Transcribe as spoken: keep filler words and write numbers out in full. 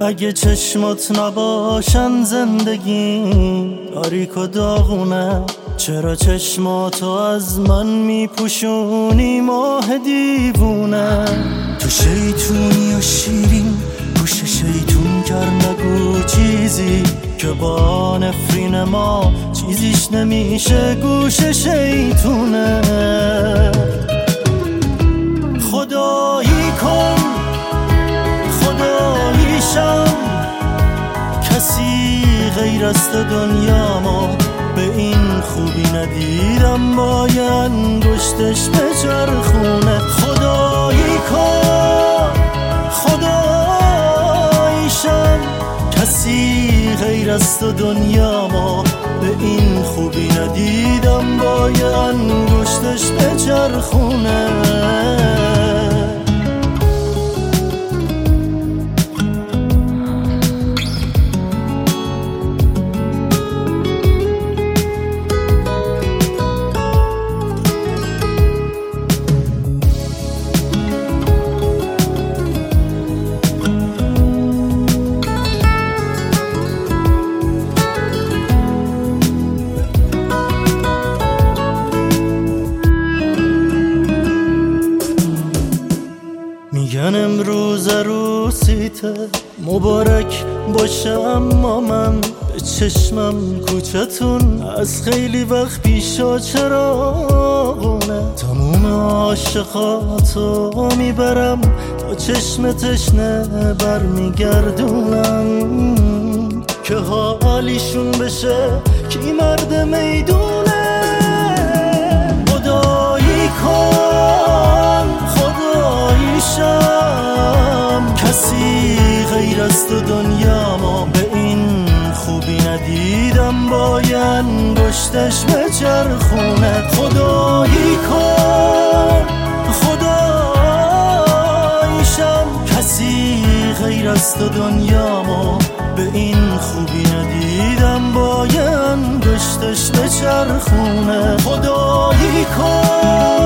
اگه چشمات نباشن زندگی تاریک و داغونه، چرا چشماتو از من میپوشونی ماه دیوونه؟ تو شیطونی و شیرین گوش شیطون گر نگو چیزی که با نفرین ما چیزیش نمیشه گوش شیطونه. خدایی کن خداییشم، کسی غیر از تو دنیامو به این خوبی ندیدم، با یه انگشتش به چرخونه. خدایی کن خداییشم، کسی غیر از تو دنیامو به این خوبی ندیدم، با یه انگشتش به چرخونه. میگن امروز عروسیته مبارک باشه، اما من به چشمم کوچتون از خیلی وقت پیشا چراغونه. تموم عاشقاتو میبرم تا چشم تشنه بر میگردونم، که حالیشون بشه کی مرد میدونه. خدایی کن خداییشم، کسی غیر از تو دنیامو به این خوبی ندیدم، با یه انگشتش به چرخونه. خدایی کن خداییشم، کسی غیر از تو دنیامو به این خوبی ندیدم، با یه انگشتش به چرخونه. خدایی کن